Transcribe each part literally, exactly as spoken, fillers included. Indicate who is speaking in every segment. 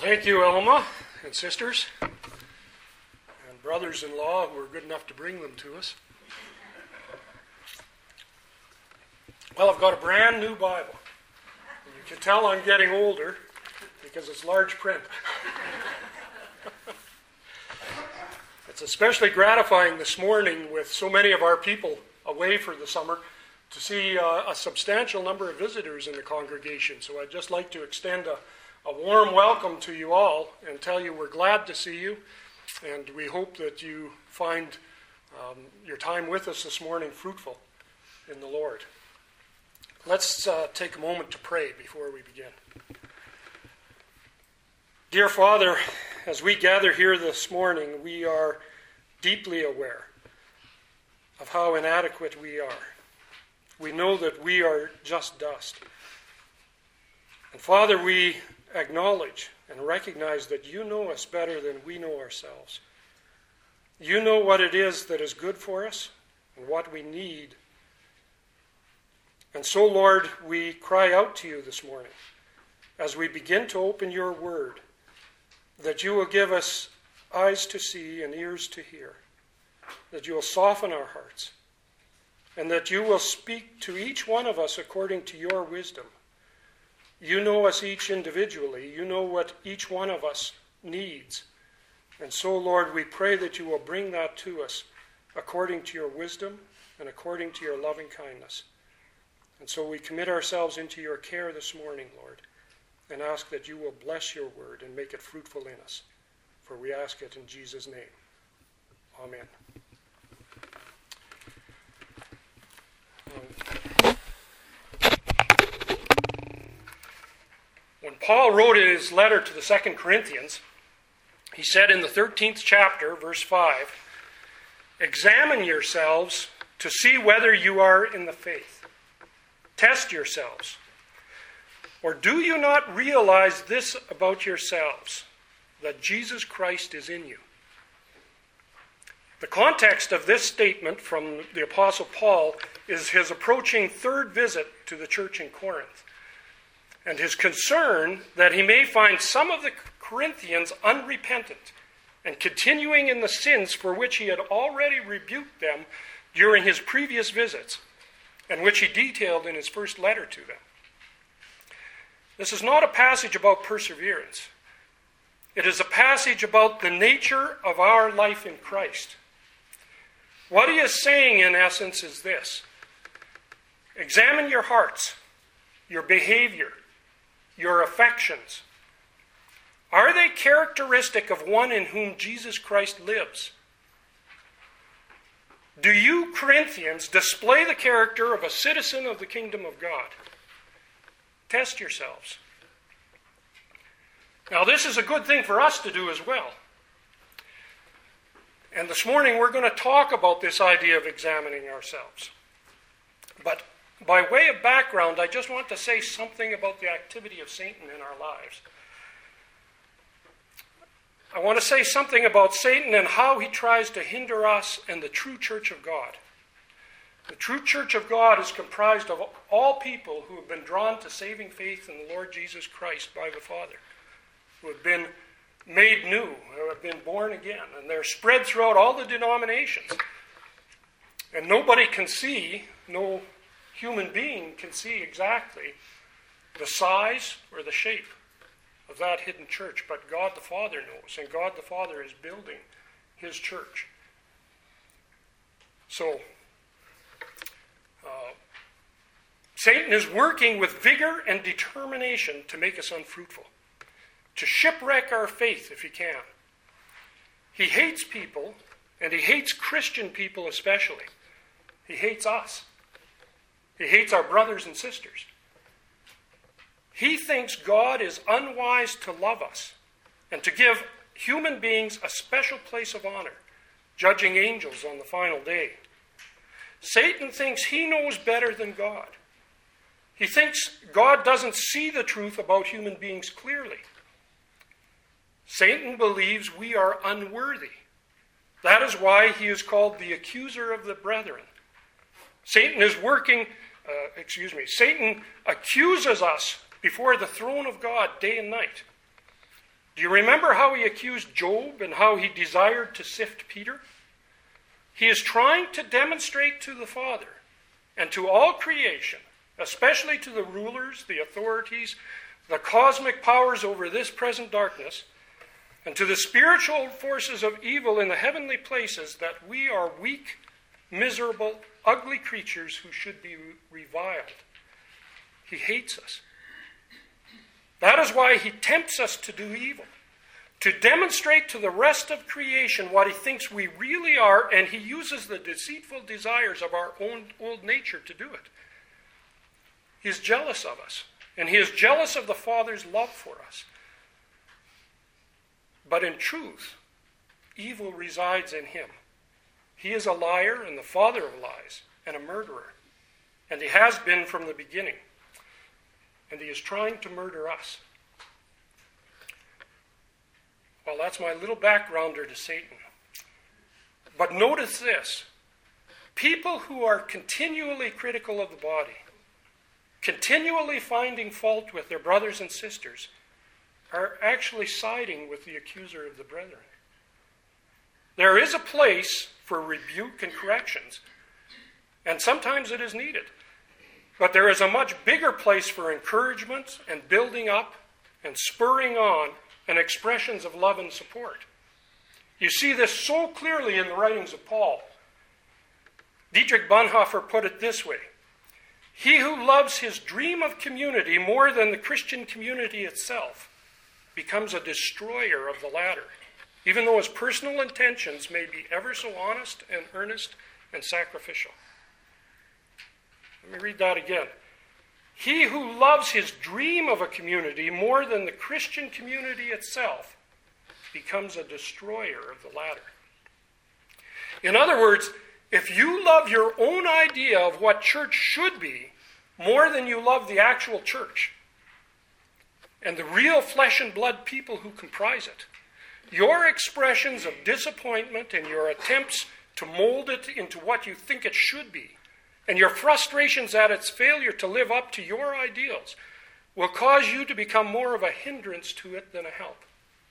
Speaker 1: Thank you, Elma and sisters and brothers-in-law who were good enough to bring them to us. Well, I've got a brand new Bible. And you can tell I'm getting older because it's large print. It's especially gratifying this morning with so many of our people away for the summer to see uh, a substantial number of visitors in the congregation. So I'd just like to extend a, a warm welcome to you all and tell you we're glad to see you, and we hope that you find um, your time with us this morning fruitful in the Lord. Let's uh, take a moment to pray before we begin. Dear Father, as we gather here this morning, we are deeply aware of how inadequate we are. We know that we are just dust. And Father, we acknowledge and recognize that you know us better than we know ourselves. You know what it is that is good for us and what we need. And so, Lord, we cry out to you this morning as we begin to open your word, that you will give us eyes to see and ears to hear, that you will soften our hearts, and that you will speak to each one of us according to your wisdom. You know us each individually. You know what each one of us needs. And so, Lord, we pray that you will bring that to us according to your wisdom and according to your loving kindness. And so we commit ourselves into your care this morning, Lord, and ask that you will bless your word and make it fruitful in us. For we ask it in Jesus' name. Amen. When Paul wrote his letter to the Second Corinthians, he said in the thirteenth chapter, verse five, "Examine yourselves to see whether you are in the faith. Test yourselves. Or do you not realize this about yourselves, that Jesus Christ is in you?" The context of this statement from the Apostle Paul is his approaching third visit to the church in Corinth, and his concern that he may find some of the Corinthians unrepentant and continuing in the sins for which he had already rebuked them during his previous visits, and which he detailed in his first letter to them. This is not a passage about perseverance. It is a passage about the nature of our life in Christ. What he is saying, in essence, is this: examine your hearts, your behavior, your affections. Are they characteristic of one in whom Jesus Christ lives? Do you, Corinthians, display the character of a citizen of the kingdom of God? Test yourselves. Now, this is a good thing for us to do as well. And this morning we're going to talk about this idea of examining ourselves. But by way of background, I just want to say something about the activity of Satan in our lives. I want to say something about Satan and how he tries to hinder us and the true church of God. The true church of God is comprised of all people who have been drawn to saving faith in the Lord Jesus Christ by the Father, who have been made new, who have been born again, and they're spread throughout all the denominations. And nobody can see, no human being can see exactly the size or the shape of that hidden church, but God the Father knows, and God the Father is building his church. So, uh, Satan is working with vigor and determination to make us unfruitful, to shipwreck our faith if he can. He hates people, and he hates Christian people especially. He hates us. He hates our brothers and sisters. He thinks God is unwise to love us and to give human beings a special place of honor, judging angels on the final day. Satan thinks he knows better than God. He thinks God doesn't see the truth about human beings clearly. Satan believes we are unworthy. That is why he is called the accuser of the brethren. Satan is working, uh, excuse me, Satan accuses us before the throne of God day and night. Do you remember how he accused Job and how he desired to sift Peter? He is trying to demonstrate to the Father and to all creation, especially to the rulers, the authorities, the cosmic powers over this present darkness, and to the spiritual forces of evil in the heavenly places, that we are weak, miserable, ugly creatures who should be reviled. He hates us. That is why he tempts us to do evil, to demonstrate to the rest of creation what he thinks we really are, and he uses the deceitful desires of our own old nature to do it. He's jealous of us, and he is jealous of the Father's love for us. But in truth, evil resides in him. He is a liar and the father of lies and a murderer, and he has been from the beginning. And he is trying to murder us. Well, that's my little backgrounder to Satan. But notice this. People who are continually critical of the body, continually finding fault with their brothers and sisters, are actually siding with the accuser of the brethren. There is a place for rebuke and corrections, and sometimes it is needed. But there is a much bigger place for encouragement and building up and spurring on and expressions of love and support. You see this so clearly in the writings of Paul. Dietrich Bonhoeffer put it this way: he who loves his dream of community more than the Christian community itself becomes a destroyer of the latter, even though his personal intentions may be ever so honest and earnest and sacrificial. Let me read that again. He who loves his dream of a community more than the Christian community itself becomes a destroyer of the latter. In other words, if you love your own idea of what church should be more than you love the actual church and the real flesh and blood people who comprise it, your expressions of disappointment and your attempts to mold it into what you think it should be, and your frustrations at its failure to live up to your ideals, will cause you to become more of a hindrance to it than a help.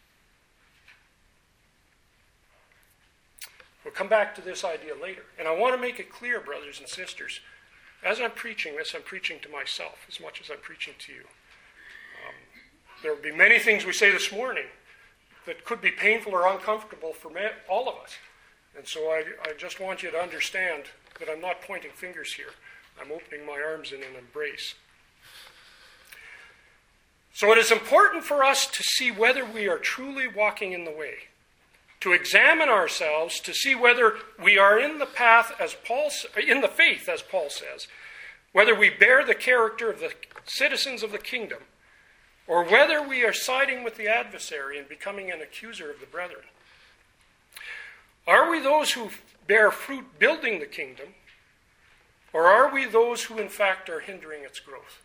Speaker 1: We'll come back to this idea later. And I want to make it clear, brothers and sisters, as I'm preaching this, I'm preaching to myself as much as I'm preaching to you. Um, there will be many things we say this morning that could be painful or uncomfortable for all of us. And so I, I just want you to understand that I'm not pointing fingers here. I'm opening my arms in an embrace. So it is important for us to see whether we are truly walking in the way, to examine ourselves to see whether we are in the path as Paul, in the faith, as Paul says, whether we bear the character of the citizens of the kingdom, or whether we are siding with the adversary and becoming an accuser of the brethren. Are we those who bear fruit building the kingdom, or are we those who in fact are hindering its growth?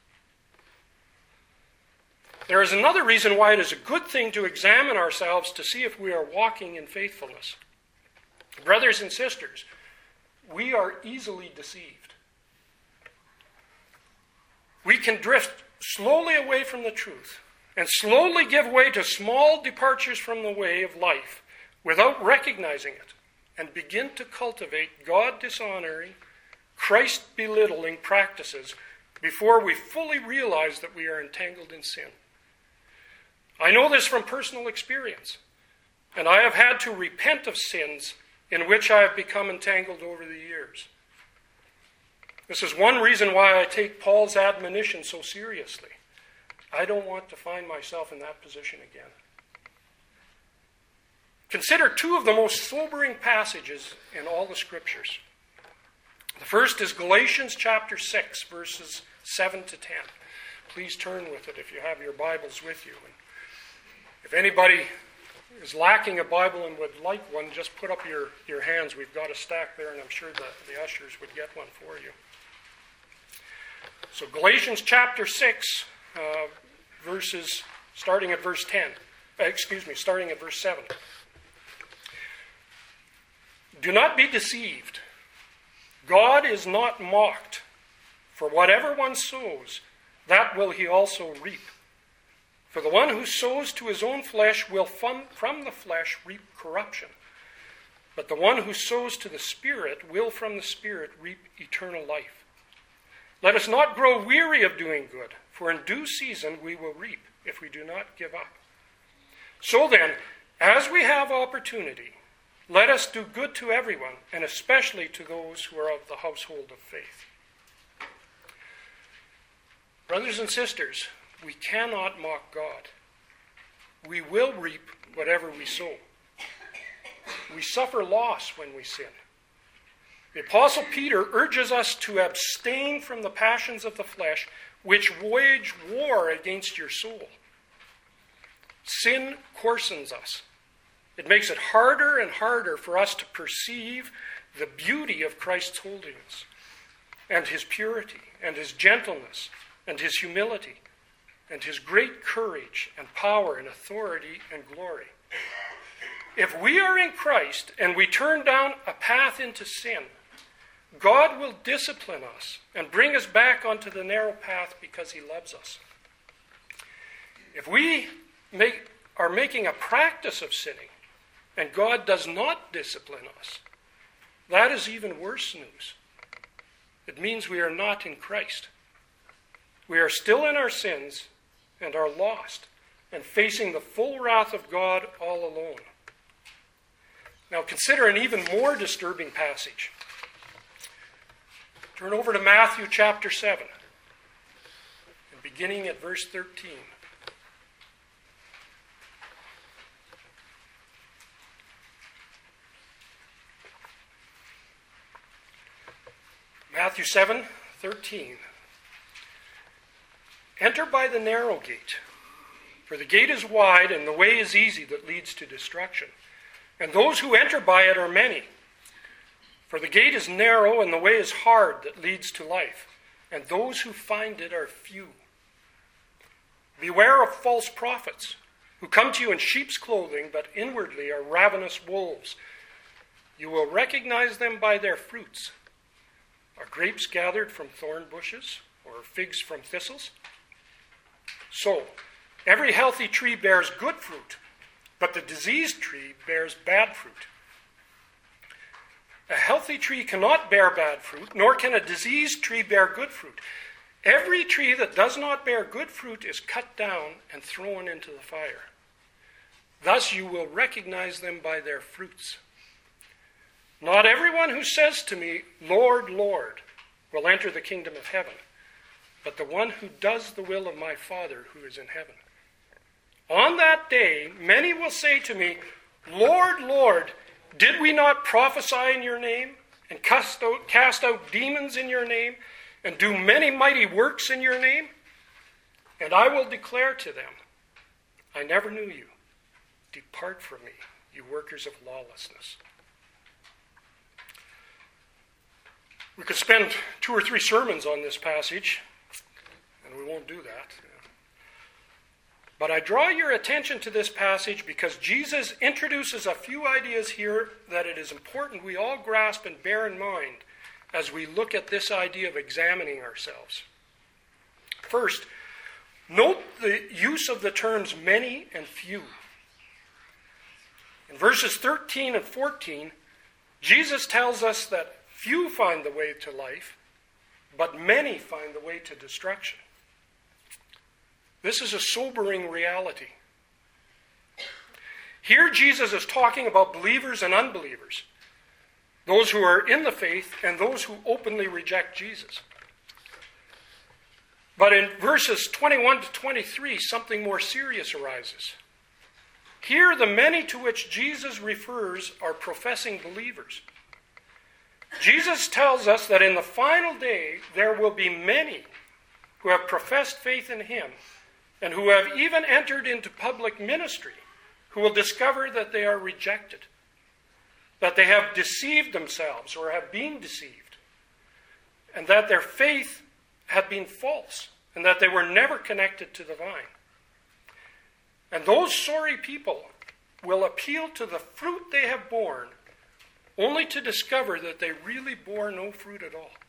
Speaker 1: There is another reason why it is a good thing to examine ourselves to see if we are walking in faithfulness. Brothers and sisters, we are easily deceived. We can drift slowly away from the truth and slowly give way to small departures from the way of life without recognizing it, and begin to cultivate God-dishonoring, Christ-belittling practices before we fully realize that we are entangled in sin. I know this from personal experience, and I have had to repent of sins in which I have become entangled over the years. This is one reason why I take Paul's admonition so seriously. I don't want to find myself in that position again. Consider two of the most sobering passages in all the Scriptures. The first is Galatians chapter six, verses seven to ten. Please turn with it if you have your Bibles with you. And if anybody is lacking a Bible and would like one, just put up your, your hands. We've got a stack there, and I'm sure the, the ushers would get one for you. So Galatians chapter six, uh, verses, starting at verse ten. Uh, excuse me, starting at verse seven. Do not be deceived. God is not mocked. For whatever one sows, that will he also reap. For the one who sows to his own flesh will from, from the flesh reap corruption. But the one who sows to the Spirit will from the Spirit reap eternal life. Let us not grow weary of doing good, for in due season we will reap if we do not give up. So then, as we have opportunity, let us do good to everyone, and especially to those who are of the household of faith. Brothers and sisters, we cannot mock God. We will reap whatever we sow. We suffer loss when we sin. The Apostle Peter urges us to abstain from the passions of the flesh, which wage war against your soul. Sin coarsens us. It makes it harder and harder for us to perceive the beauty of Christ's holiness, and his purity, and his gentleness, and his humility, and his great courage and power and authority and glory. If we are in Christ and we turn down a path into sin, God will discipline us and bring us back onto the narrow path because he loves us. If we make, are making a practice of sinning and God does not discipline us, that is even worse news. It means we are not in Christ. We are still in our sins and are lost and facing the full wrath of God all alone. Now consider an even more disturbing passage. Turn over to Matthew chapter seven, and beginning at verse thirteen. Matthew seven, thirteen. Enter by the narrow gate, for the gate is wide and the way is easy that leads to destruction. And those who enter by it are many. For the gate is narrow and the way is hard that leads to life, and those who find it are few. Beware of false prophets, who come to you in sheep's clothing, but inwardly are ravenous wolves. You will recognize them by their fruits. Are grapes gathered from thorn bushes, or figs from thistles? So, every healthy tree bears good fruit, but the diseased tree bears bad fruit. A healthy tree cannot bear bad fruit, nor can a diseased tree bear good fruit. Every tree that does not bear good fruit is cut down and thrown into the fire. Thus you will recognize them by their fruits. Not everyone who says to me, Lord, Lord, will enter the kingdom of heaven, but the one who does the will of my Father who is in heaven. On that day, many will say to me, Lord, Lord, did we not prophesy in your name, and cast out, cast out demons in your name, and do many mighty works in your name? And I will declare to them, I never knew you. Depart from me, you workers of lawlessness. We could spend two or three sermons on this passage, and we won't do that. But I draw your attention to this passage because Jesus introduces a few ideas here that it is important we all grasp and bear in mind as we look at this idea of examining ourselves. First, note the use of the terms many and few. In verses thirteen and fourteen, Jesus tells us that few find the way to life, but many find the way to destruction. This is a sobering reality. Here Jesus is talking about believers and unbelievers, those who are in the faith and those who openly reject Jesus. But in verses twenty-one to twenty-three, something more serious arises. Here, the many to which Jesus refers are professing believers. Jesus tells us that in the final day, there will be many who have professed faith in him and who have even entered into public ministry, who will discover that they are rejected, that they have deceived themselves or have been deceived, and that their faith had been false, and that they were never connected to the vine. And those sorry people will appeal to the fruit they have borne, only to discover that they really bore no fruit at all.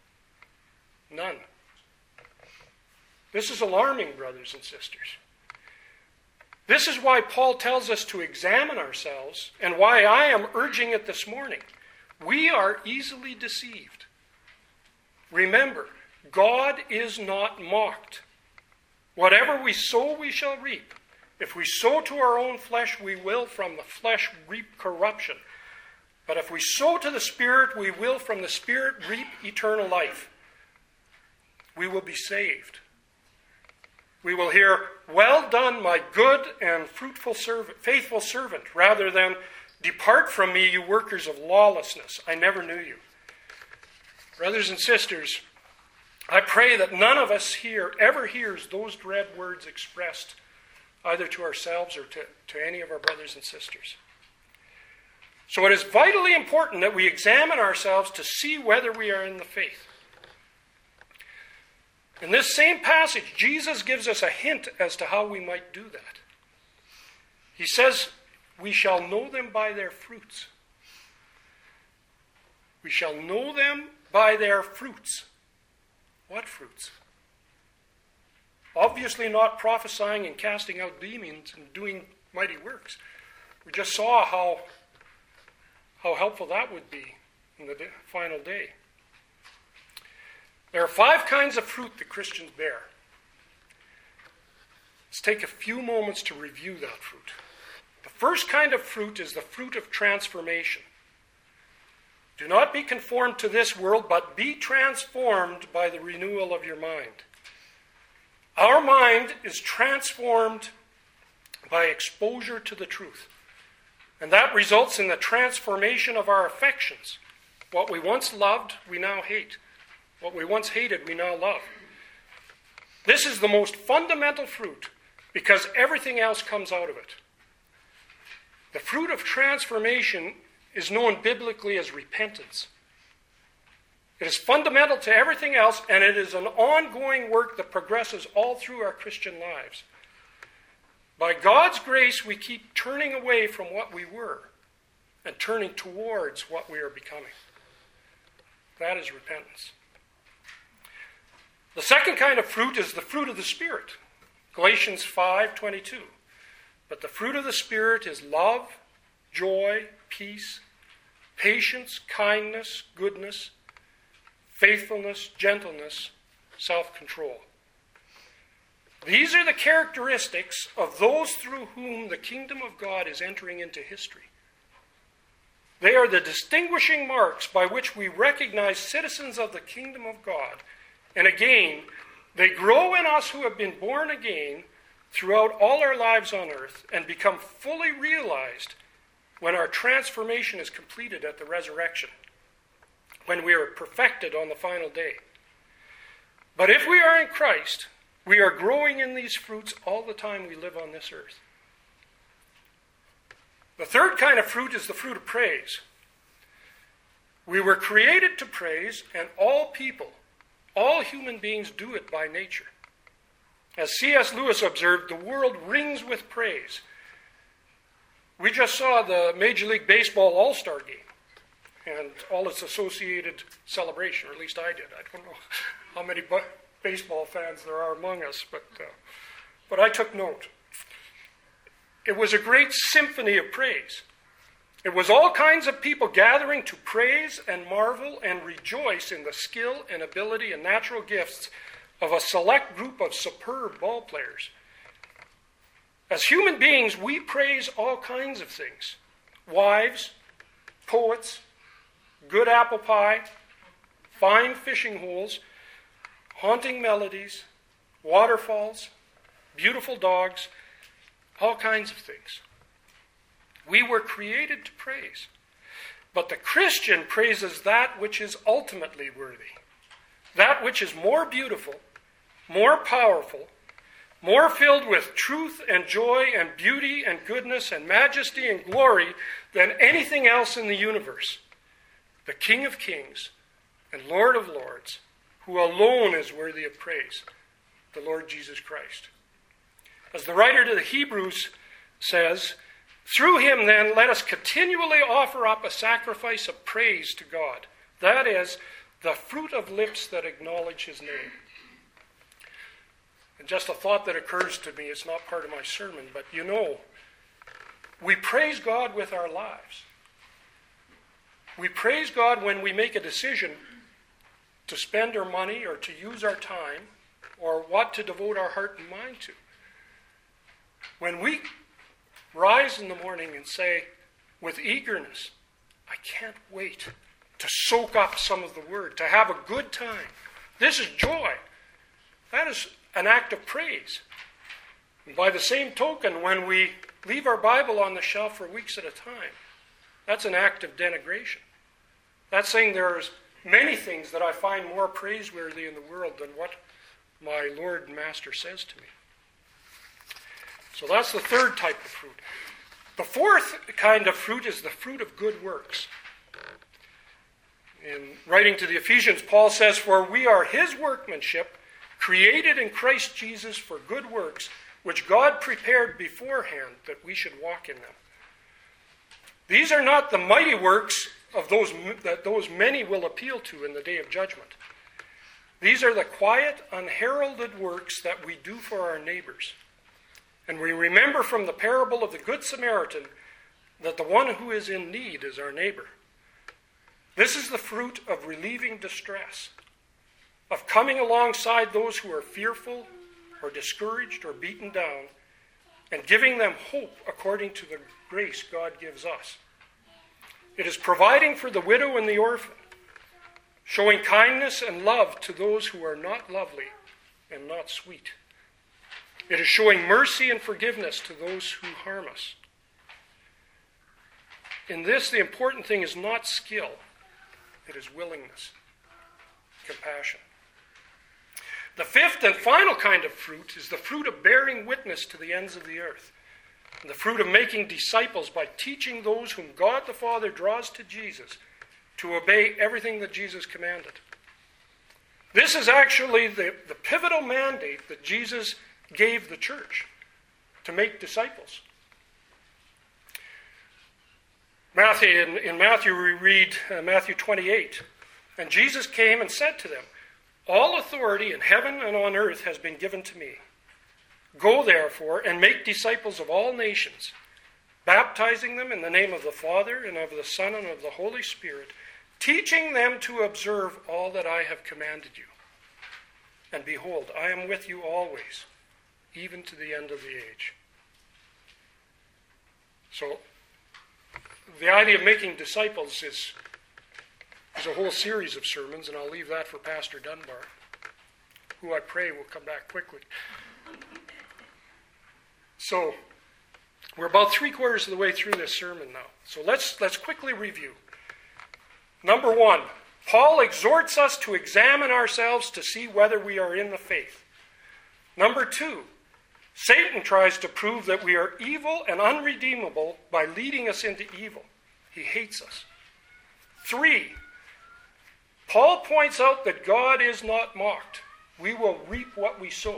Speaker 1: None. This is alarming, brothers and sisters. This is why Paul tells us to examine ourselves, and why I am urging it this morning. We are easily deceived. Remember, God is not mocked. Whatever we sow, we shall reap. If we sow to our own flesh, we will from the flesh reap corruption. But if we sow to the Spirit, we will from the Spirit reap eternal life. We will be saved. We will hear, "Well done, my good and fruitful servant, faithful servant," rather than, "Depart from me, you workers of lawlessness. I never knew you." Brothers and sisters, I pray that none of us here ever hears those dread words expressed either to ourselves or to, to any of our brothers and sisters. So it is vitally important that we examine ourselves to see whether we are in the faith. In this same passage, Jesus gives us a hint as to how we might do that. He says, "We shall know them by their fruits." We shall know them by their fruits. What fruits? Obviously not prophesying and casting out demons and doing mighty works. We just saw how, how helpful that would be in the final day. There are five kinds of fruit that Christians bear. Let's take a few moments to review that fruit. The first kind of fruit is the fruit of transformation. Do not be conformed to this world, but be transformed by the renewal of your mind. Our mind is transformed by exposure to the truth. And that results in the transformation of our affections. What we once loved, we now hate. What we once hated, we now love. This is the most fundamental fruit because everything else comes out of it. The fruit of transformation is known biblically as repentance. It is fundamental to everything else, and it is an ongoing work that progresses all through our Christian lives. By God's grace, we keep turning away from what we were and turning towards what we are becoming. That is repentance. The second kind of fruit is the fruit of the Spirit. Galatians five twenty-two. But the fruit of the Spirit is love, joy, peace, patience, kindness, goodness, faithfulness, gentleness, self-control. These are the characteristics of those through whom the kingdom of God is entering into history. They are the distinguishing marks by which we recognize citizens of the kingdom of God. And again, they grow in us who have been born again throughout all our lives on earth and become fully realized when our transformation is completed at the resurrection, when we are perfected on the final day. But if we are in Christ, we are growing in these fruits all the time we live on this earth. The third kind of fruit is the fruit of praise. We were created to praise, and all people, all human beings do it by nature. As C S Lewis observed, the world rings with praise. We just saw the Major League Baseball All-Star game and all its associated celebration, or at least I did. I don't know how many bu- baseball fans there are among us, but, uh, but I took note. It was a great symphony of praise. It was all kinds of people gathering to praise and marvel and rejoice in the skill and ability and natural gifts of a select group of superb ball players. As human beings, we praise all kinds of things. Wives, poets, good apple pie, fine fishing holes, haunting melodies, waterfalls, beautiful dogs, all kinds of things. We were created to praise. But the Christian praises that which is ultimately worthy, that which is more beautiful, more powerful, more filled with truth and joy and beauty and goodness and majesty and glory than anything else in the universe. The King of Kings and Lord of Lords, who alone is worthy of praise, the Lord Jesus Christ. As the writer to the Hebrews says, through him then let us continually offer up a sacrifice of praise to God. That is, the fruit of lips that acknowledge his name. And just a thought that occurs to me, it's not part of my sermon, but you know, we praise God with our lives. We praise God when we make a decision to spend our money or to use our time or what to devote our heart and mind to. When we rise in the morning and say with eagerness, I can't wait to soak up some of the Word, to have a good time. This is joy. That is an act of praise. And by the same token, when we leave our Bible on the shelf for weeks at a time, that's an act of denigration. That's saying there's many things that I find more praiseworthy in the world than what my Lord and Master says to me. So that's the third type of fruit. The fourth kind of fruit is the fruit of good works. In writing to the Ephesians, Paul says, for we are his workmanship, created in Christ Jesus for good works, which God prepared beforehand that we should walk in them. These are not the mighty works of those that those many will appeal to in the day of judgment. These are the quiet, unheralded works that we do for our neighbors. And we remember from the parable of the Good Samaritan that the one who is in need is our neighbor. This is the fruit of relieving distress, of coming alongside those who are fearful or discouraged or beaten down, and giving them hope according to the grace God gives us. It is providing for the widow and the orphan, showing kindness and love to those who are not lovely and not sweet. It is showing mercy and forgiveness to those who harm us. In this, the important thing is not skill. It is willingness, compassion. The fifth and final kind of fruit is the fruit of bearing witness to the ends of the earth, and the fruit of making disciples by teaching those whom God the Father draws to Jesus to obey everything that Jesus commanded. This is actually the, the pivotal mandate that Jesus gave the church, to make disciples. Matthew, in, in Matthew we read uh, Matthew twenty-eight, and Jesus came and said to them, all authority in heaven and on earth has been given to me. Go therefore and make disciples of all nations, baptizing them in the name of the Father and of the Son and of the Holy Spirit, teaching them to observe all that I have commanded you. And behold, I am with you always, even to the end of the age. So, the idea of making disciples is, is a whole series of sermons, and I'll leave that for Pastor Dunbar, who I pray will come back quickly. So, we're about three quarters of the way through this sermon now. So let's let's quickly review. Number one, Paul exhorts us to examine ourselves to see whether we are in the faith. Number two, Satan tries to prove that we are evil and unredeemable by leading us into evil. He hates us. Three, Paul points out that God is not mocked. We will reap what we sow.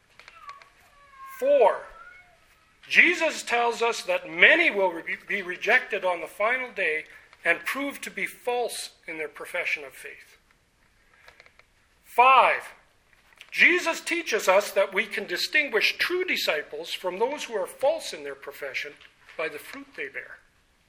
Speaker 1: Four, Jesus tells us that many will re- be rejected on the final day and prove to be false in their profession of faith. Five, Jesus teaches us that we can distinguish true disciples from those who are false in their profession by the fruit they bear.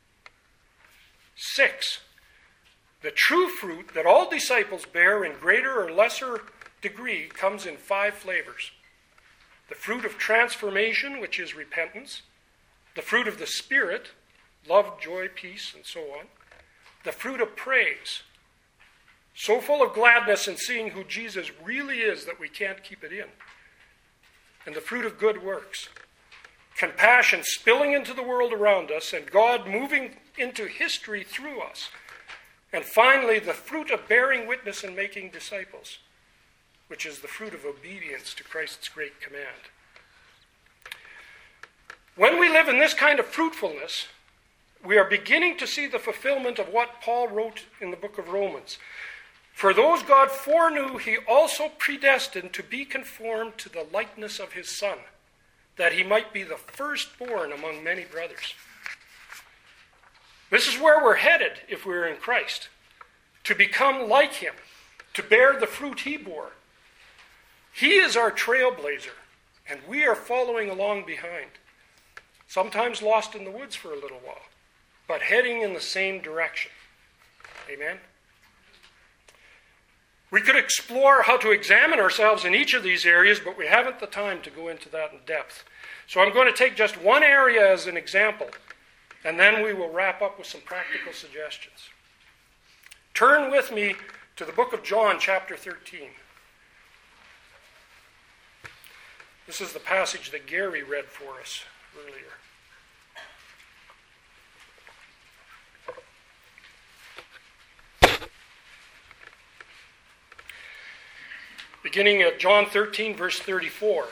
Speaker 1: Six, the true fruit that all disciples bear in greater or lesser degree comes in five flavors. The fruit of transformation, which is repentance. The fruit of the Spirit, love, joy, peace, and so on. The fruit of praise, so full of gladness in seeing who Jesus really is that we can't keep it in. And the fruit of good works, compassion spilling into the world around us and God moving into history through us. And finally, the fruit of bearing witness and making disciples, which is the fruit of obedience to Christ's great command. When we live in this kind of fruitfulness, we are beginning to see the fulfillment of what Paul wrote in the book of Romans. For those God foreknew, he also predestined to be conformed to the likeness of his Son, that he might be the firstborn among many brothers. This is where we're headed if we're in Christ, to become like him, to bear the fruit he bore. He is our trailblazer, And we are following along behind, sometimes lost in the woods for a little while, but heading in the same direction. Amen? We could explore how to examine ourselves in each of these areas, but we haven't the time to go into that in depth. So I'm going to take just one area as an example, and then we will wrap up with some practical suggestions. Turn with me to the book of John, chapter thirteen. This is the passage that Gary read for us earlier. Beginning at John thirteen, verse thirty-four.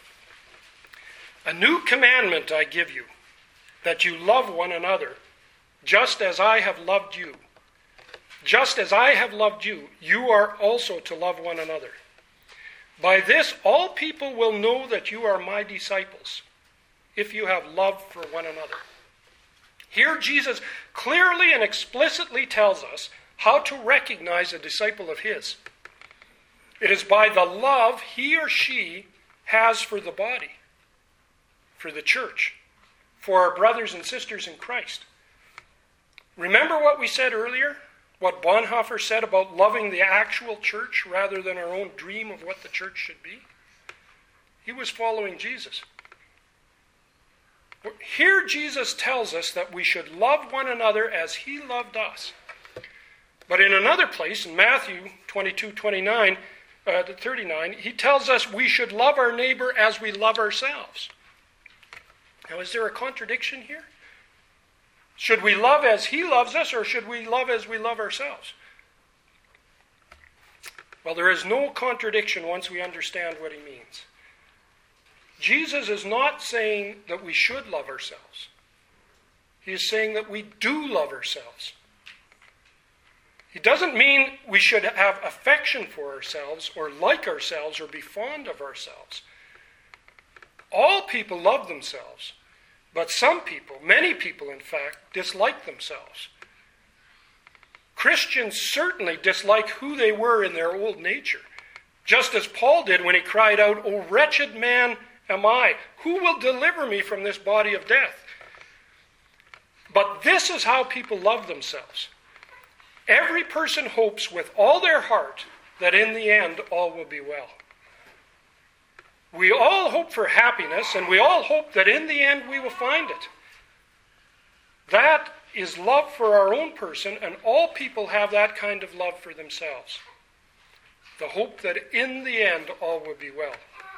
Speaker 1: A new commandment I give you, that you love one another, just as I have loved you. Just as I have loved you, you are also to love one another. By this, all people will know that you are my disciples, if you have love for one another. Here, Jesus clearly and explicitly tells us how to recognize a disciple of his. It is by the love he or she has for the body, for the church, for our brothers and sisters in Christ. Remember what we said earlier? What Bonhoeffer said about loving the actual church rather than our own dream of what the church should be? He was following Jesus. Here Jesus tells us that we should love one another as he loved us. But in another place, in Matthew twenty-two, twenty-nine, uh, thirty-nine, he tells us we should love our neighbor as we love ourselves. Now, is there a contradiction here? Should we love as he loves us, or should we love as we love ourselves? Well, there is no contradiction once we understand what he means. Jesus is not saying that we should love ourselves. He is saying that we do love ourselves. He doesn't mean we should have affection for ourselves, or like ourselves, or be fond of ourselves. All people love themselves, but some people, many people in fact, dislike themselves. Christians certainly dislike who they were in their old nature, just as Paul did when he cried out, "O wretched man am I, who will deliver me from this body of death?" But this is how people love themselves. Every person hopes with all their heart that in the end all will be well. We all hope for happiness, and we all hope that in the end we will find it. That is love for our own person, and all people have that kind of love for themselves. The hope that in the end all will be well.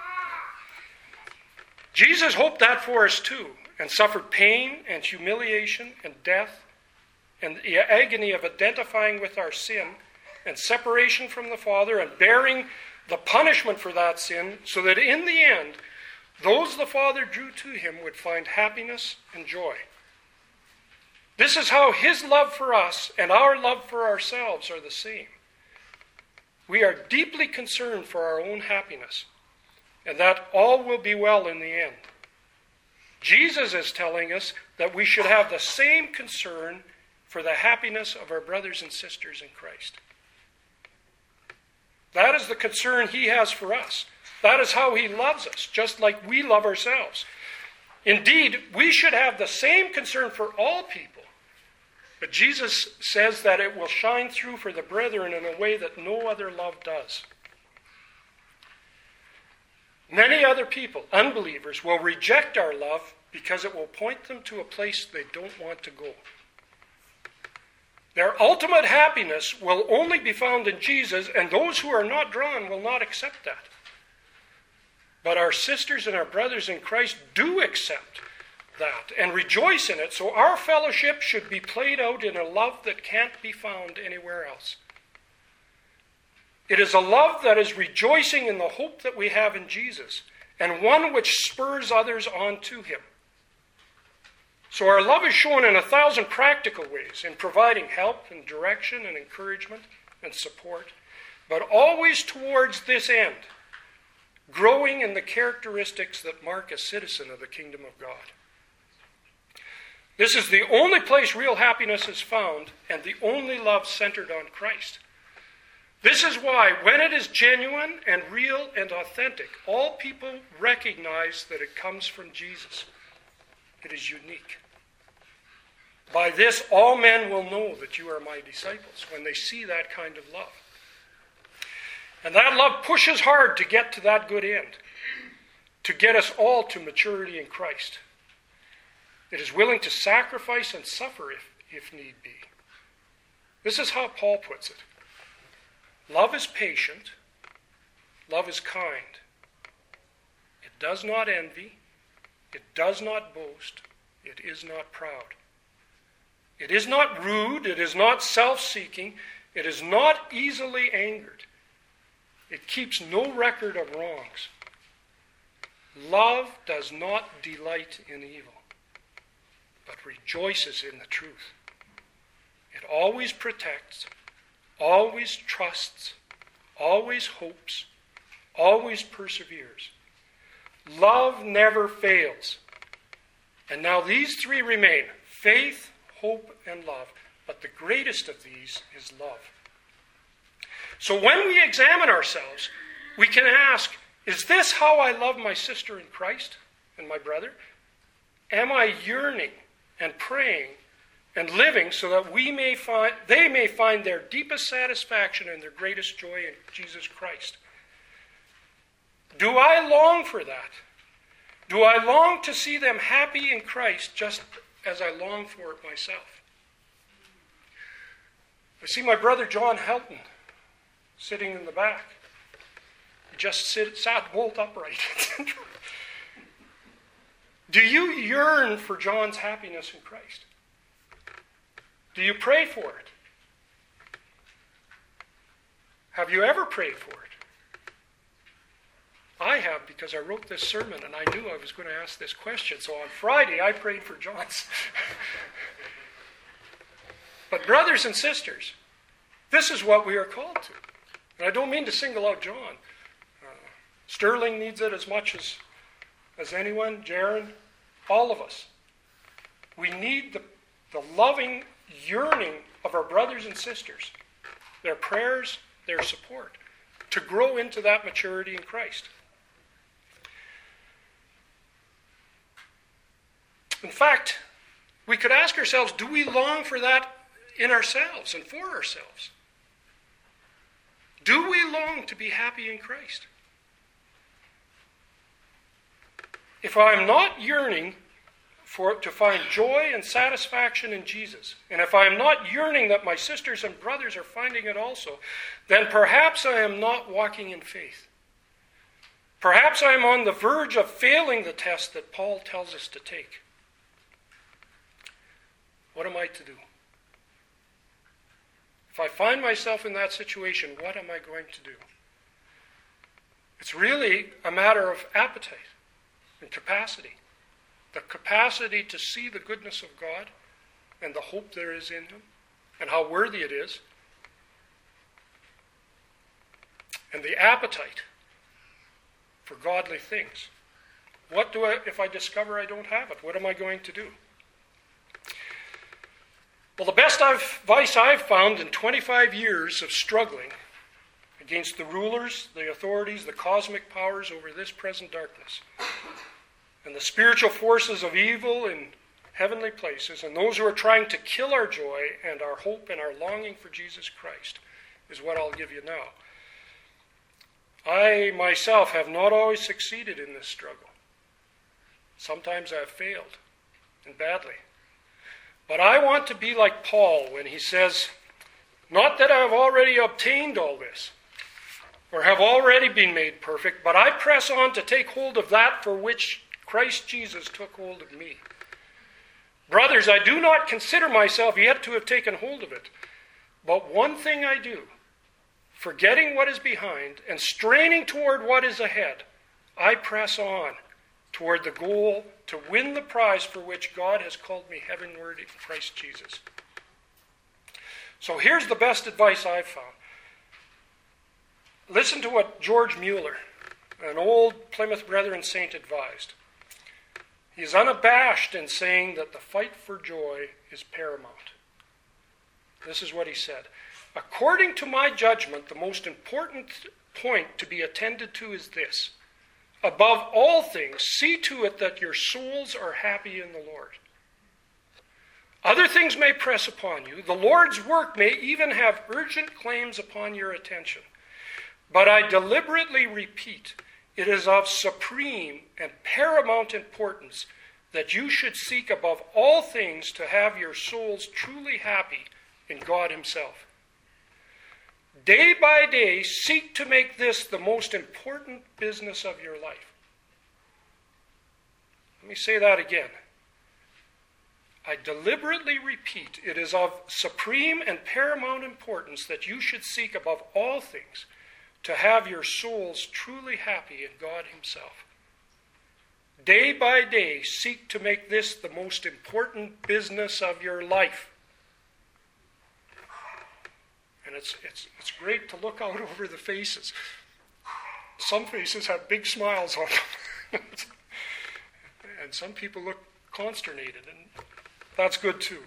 Speaker 1: Jesus hoped that for us too, and suffered pain and humiliation and death and the agony of identifying with our sin and separation from the Father and bearing the punishment for that sin, so that in the end, those the Father drew to him would find happiness and joy. This is how his love for us and our love for ourselves are the same. We are deeply concerned for our own happiness, and that all will be well in the end. Jesus is telling us that we should have the same concern for the happiness of our brothers and sisters in Christ. That is the concern he has for us. That is how he loves us, just like we love ourselves. Indeed, we should have the same concern for all people. But Jesus says that it will shine through for the brethren in a way that no other love does. Many other people, unbelievers, will reject our love because it will point them to a place they don't want to go. Their ultimate happiness will only be found in Jesus, and those who are not drawn will not accept that. But our sisters and our brothers in Christ do accept that and rejoice in it, so our fellowship should be played out in a love that can't be found anywhere else. It is a love that is rejoicing in the hope that we have in Jesus, and one which spurs others on to him. So our love is shown in a thousand practical ways, in providing help and direction and encouragement and support, but always towards this end, growing in the characteristics that mark a citizen of the kingdom of God. This is the only place real happiness is found, and the only love centered on Christ. This is why, when it is genuine and real and authentic, all people recognize that it comes from Jesus. It is unique. By this, all men will know that you are my disciples, when they see that kind of love. And that love pushes hard to get to that good end, to get us all to maturity in Christ. It is willing to sacrifice and suffer if, if need be. This is how Paul puts it. Love is patient. Love is kind. It does not envy. It does not boast. It is not proud. It is not rude. It is not self-seeking. It is not easily angered. It keeps no record of wrongs. Love does not delight in evil, but rejoices in the truth. It always protects, always trusts, always hopes, always perseveres. Love never fails. And now these three remain: faith, hope, and love. But the greatest of these is love. So when we examine ourselves, we can ask, is this how I love my sister in Christ and my brother? Am I yearning and praying and living so that we may find, they may find their deepest satisfaction and their greatest joy in Jesus Christ? Do I long for that? Do I long to see them happy in Christ just as I long for it myself? I see my brother John Helton sitting in the back. He just sit, sat bolt upright. Do you yearn for John's happiness in Christ? Do you pray for it? Have you ever prayed for it? I have, because I wrote this sermon and I knew I was going to ask this question. So on Friday, I prayed for John's. But brothers and sisters, this is what we are called to. And I don't mean to single out John. Uh, Sterling needs it as much as, as anyone, Jaron, all of us. We need the, the loving yearning of our brothers and sisters, their prayers, their support, to grow into that maturity in Christ. In fact, we could ask ourselves, do we long for that in ourselves and for ourselves? Do we long to be happy in Christ? If I am not yearning for to find joy and satisfaction in Jesus, and if I am not yearning that my sisters and brothers are finding it also, then perhaps I am not walking in faith. Perhaps I am on the verge of failing the test that Paul tells us to take. What am I to do? If I find myself in that situation, what am I going to do? It's really a matter of appetite and capacity. The capacity to see the goodness of God and the hope there is in Him and how worthy it is. And the appetite for godly things. What do I, if I discover I don't have it, what am I going to do? Well, the best advice I've found in twenty-five years of struggling against the rulers, the authorities, the cosmic powers over this present darkness, and the spiritual forces of evil in heavenly places, and those who are trying to kill our joy and our hope and our longing for Jesus Christ, is what I'll give you now. I myself have not always succeeded in this struggle. Sometimes I've failed, and badly. But I want to be like Paul when he says, not that I have already obtained all this, or have already been made perfect, but I press on to take hold of that for which Christ Jesus took hold of me. Brothers, I do not consider myself yet to have taken hold of it, but one thing I do, forgetting what is behind and straining toward what is ahead, I press on toward the goal to win the prize for which God has called me heavenward in Christ Jesus. So here's the best advice I've found. Listen to what George Mueller, an old Plymouth Brethren saint, advised. He is unabashed in saying that the fight for joy is paramount. This is what he said. According to my judgment, the most important point to be attended to is this. Above all things, see to it that your souls are happy in the Lord. Other things may press upon you. The Lord's work may even have urgent claims upon your attention. But I deliberately repeat, it is of supreme and paramount importance that you should seek above all things to have your souls truly happy in God Himself. Day by day, seek to make this the most important business of your life. Let me say that again. I deliberately repeat, it is of supreme and paramount importance that you should seek above all things to have your souls truly happy in God Himself. Day by day, seek to make this the most important business of your life. And it's, it's, it's great to look out over the faces. Some faces have big smiles on them. And some people look consternated, and that's good too.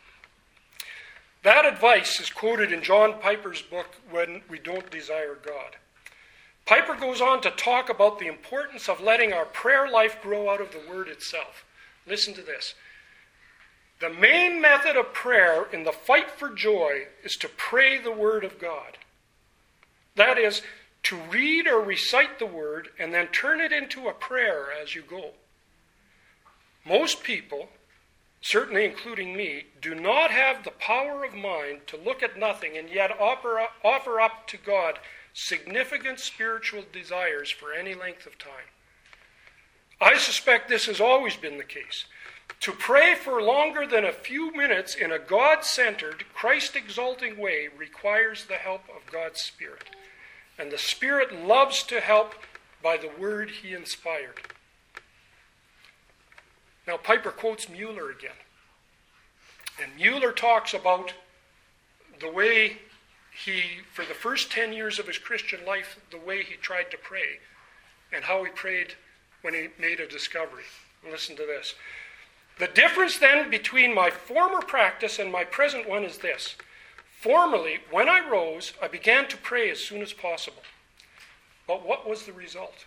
Speaker 1: That advice is quoted in John Piper's book, When We Don't Desire God. Piper goes on to talk about the importance of letting our prayer life grow out of the Word itself. Listen to this. The main method of prayer in the fight for joy is to pray the Word of God. That is, to read or recite the Word and then turn it into a prayer as you go. Most people, certainly including me, do not have the power of mind to look at nothing and yet offer up, offer up to God significant spiritual desires for any length of time. I suspect this has always been the case. To pray for longer than a few minutes in a God-centered, Christ-exalting way requires the help of God's Spirit. And the Spirit loves to help by the word He inspired. Now, Piper quotes Mueller again. And Mueller talks about the way he, for the first ten years of his Christian life, the way he tried to pray and how he prayed when he made a discovery. Listen to this. The difference then between my former practice and my present one is this. Formerly, when I rose, I began to pray as soon as possible. But what was the result?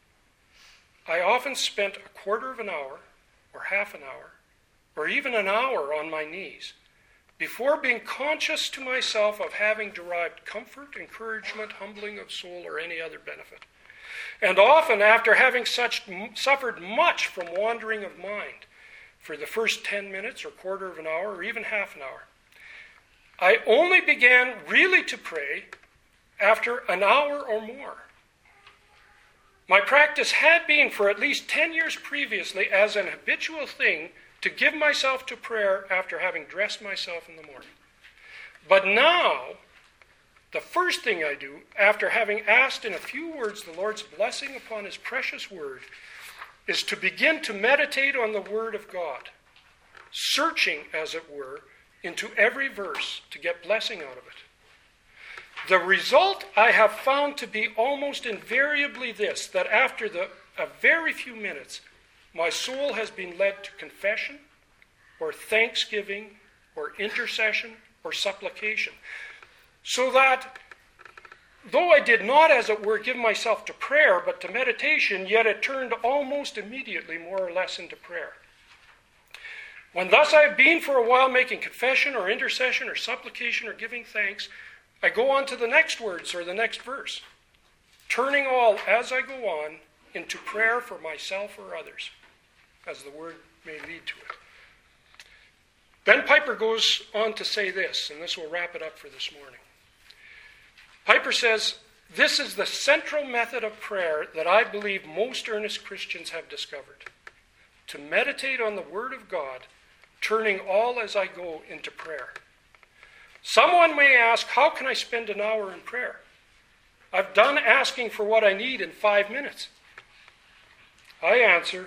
Speaker 1: I often spent a quarter of an hour, or half an hour, or even an hour on my knees, before being conscious to myself of having derived comfort, encouragement, humbling of soul, or any other benefit. And often after having such, suffered much from wandering of mind, for the first ten minutes, or quarter of an hour, or even half an hour, I only began really to pray after an hour or more. My practice had been for at least ten years previously as an habitual thing to give myself to prayer after having dressed myself in the morning. But now, the first thing I do, after having asked in a few words the Lord's blessing upon His precious word, is to begin to meditate on the Word of God, searching, as it were, into every verse to get blessing out of it. The result I have found to be almost invariably this, that after the, a very few minutes, my soul has been led to confession, or thanksgiving, or intercession, or supplication. So that, though I did not, as it were, give myself to prayer, but to meditation, yet it turned almost immediately more or less into prayer. When thus I have been for a while making confession, or intercession, or supplication, or giving thanks, I go on to the next words, or the next verse, turning all, as I go on, into prayer for myself or others, as the word may lead to it. Then Piper goes on to say this, and this will wrap it up for this morning. Piper says, this is the central method of prayer that I believe most earnest Christians have discovered. To meditate on the Word of God, turning all as I go into prayer. Someone may ask, how can I spend an hour in prayer? I've done asking for what I need in five minutes. I answer,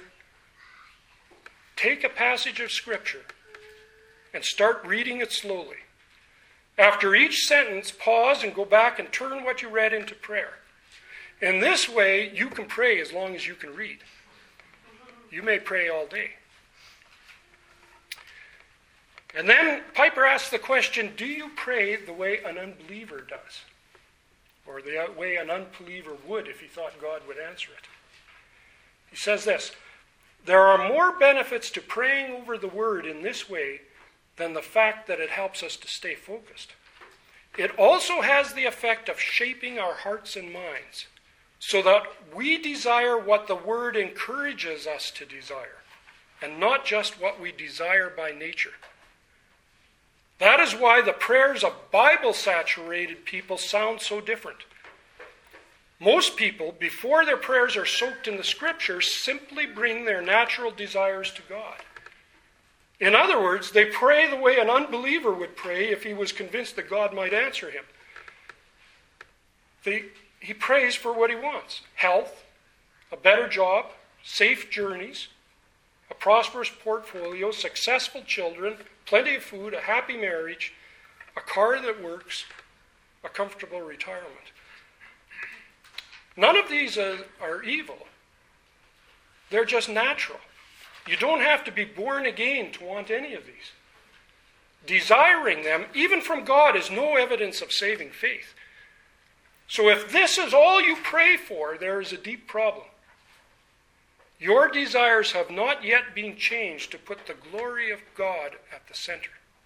Speaker 1: take a passage of Scripture and start reading it slowly. After each sentence, pause and go back and turn what you read into prayer. In this way, you can pray as long as you can read. You may pray all day. And then Piper asks the question, do you pray the way an unbeliever does? Or the way an unbeliever would if he thought God would answer it? He says this, there are more benefits to praying over the word in this way than the fact that it helps us to stay focused. It also has the effect of shaping our hearts and minds so that we desire what the word encourages us to desire and not just what we desire by nature. That is why the prayers of Bible-saturated people sound so different. Most people, before their prayers are soaked in the Scriptures, simply bring their natural desires to God. In other words, they pray the way an unbeliever would pray if he was convinced that God might answer him. They, he prays for what he wants: health, a better job, safe journeys, a prosperous portfolio, successful children, plenty of food, a happy marriage, a car that works, a comfortable retirement. None of these are, are evil. They're just natural. You don't have to be born again to want any of these. Desiring them, even from God, is no evidence of saving faith. So if this is all you pray for, there is a deep problem. Your desires have not yet been changed to put the glory of God at the center.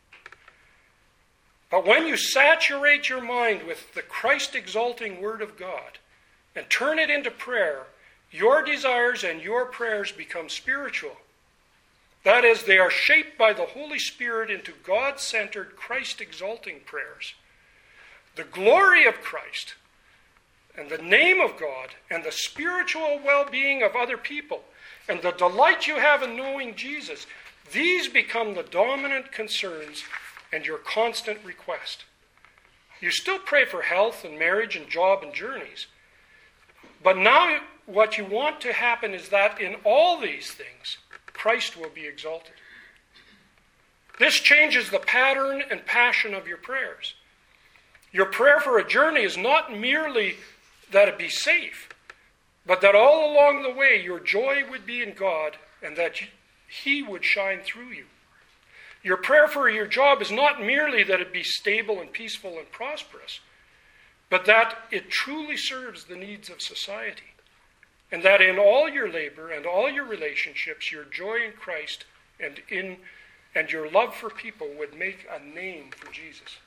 Speaker 1: But when you saturate your mind with the Christ-exalting Word of God and turn it into prayer, your desires and your prayers become spiritual. That is, they are shaped by the Holy Spirit into God-centered, Christ-exalting prayers. The glory of Christ and the name of God and the spiritual well-being of other people and the delight you have in knowing Jesus, these become the dominant concerns and your constant request. You still pray for health and marriage and job and journeys, but now what you want to happen is that in all these things, Christ will be exalted. This changes the pattern and passion of your prayers. Your prayer for a journey is not merely that it be safe, but that all along the way your joy would be in God and that He would shine through you. Your prayer for your job is not merely that it be stable and peaceful and prosperous, but that it truly serves the needs of society. And that in all your labor and all your relationships, your joy in Christ and in and your love for people would make a name for Jesus.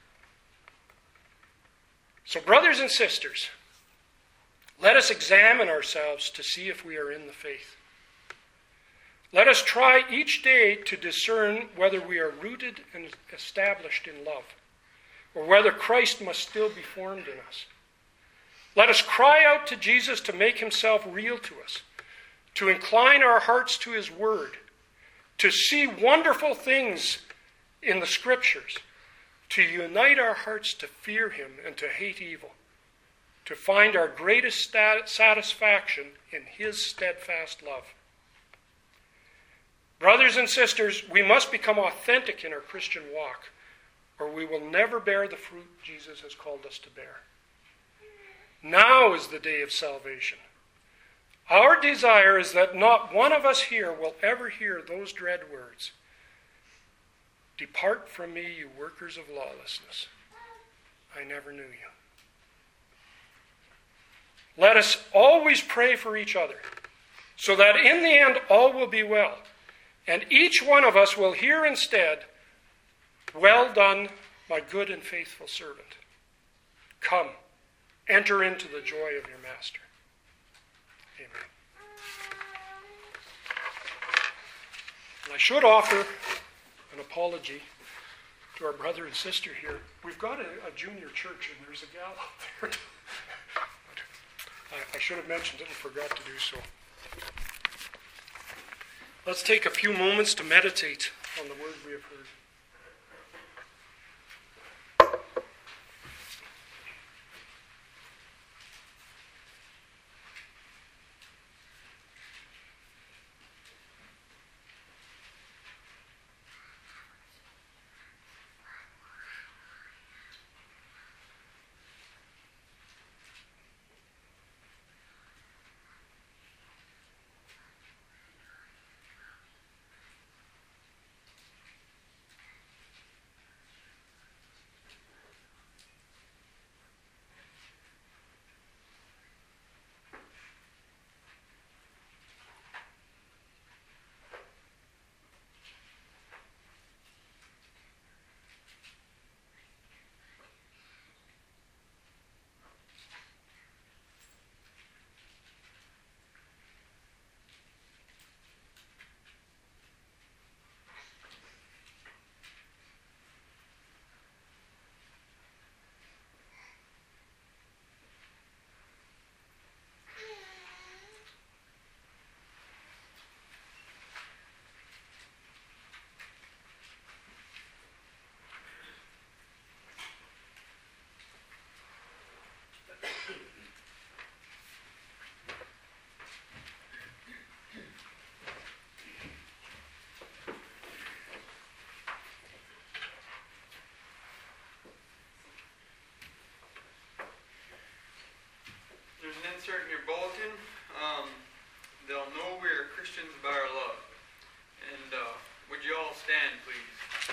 Speaker 1: So, brothers and sisters, let us examine ourselves to see if we are in the faith. Let us try each day to discern whether we are rooted and established in love, or whether Christ must still be formed in us. Let us cry out to Jesus to make himself real to us, to incline our hearts to his word, to see wonderful things in the Scriptures, to unite our hearts to fear him and to hate evil, to find our greatest stat- satisfaction in his steadfast love. Brothers and sisters, we must become authentic in our Christian walk, or we will never bear the fruit Jesus has called us to bear. Now is the day of salvation. Our desire is that not one of us here will ever hear those dread words, "Depart from me, you workers of lawlessness. I never knew you." Let us always pray for each other, so that in the end all will be well, and each one of us will hear instead, "Well done, my good and faithful servant. Come, enter into the joy of your master." Amen. And I should offer an apology to our brother and sister here. We've got a, a junior church, and there's a gal out there. I, I should have mentioned it and forgot to do so. Let's take a few moments to meditate on the word we have heard.
Speaker 2: insert in your bulletin. Um, they'll know we are Christians by our love. And uh, would you all stand, please?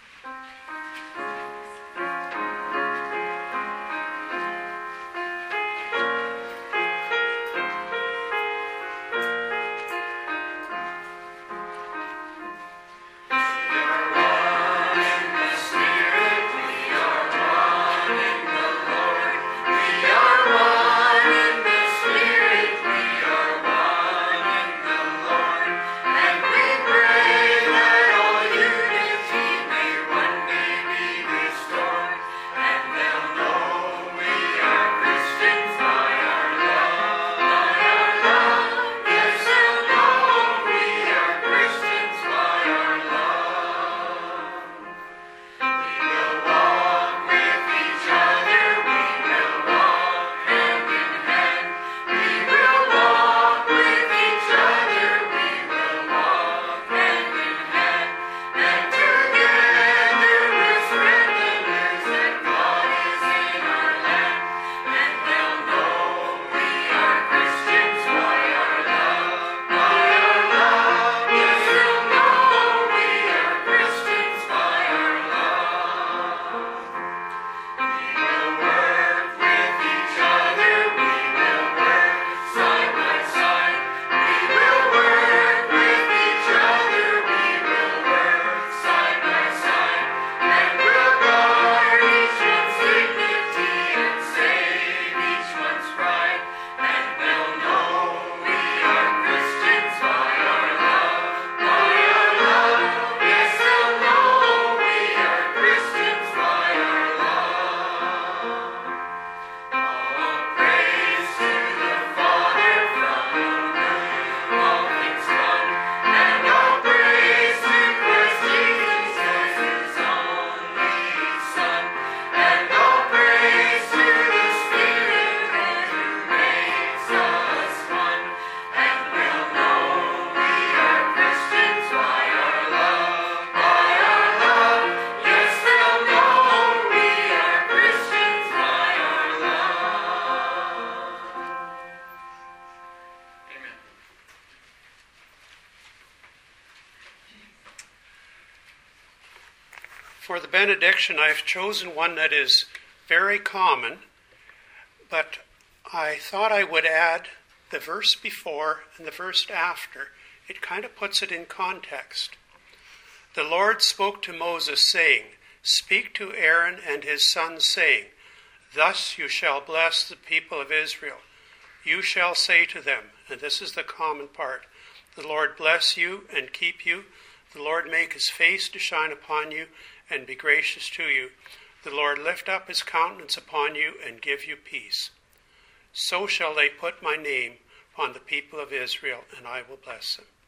Speaker 1: For the benediction, I've chosen one that is very common, but I thought I would add the verse before and the verse after. It kind of puts it in context. The Lord spoke to Moses, saying, "Speak to Aaron and his sons, saying, Thus you shall bless the people of Israel. You shall say to them," and this is the common part, "The Lord bless you and keep you. The Lord make his face to shine upon you and be gracious to you. The Lord lift up his countenance upon you and give you peace. So shall they put my name upon the people of Israel, and I will bless them."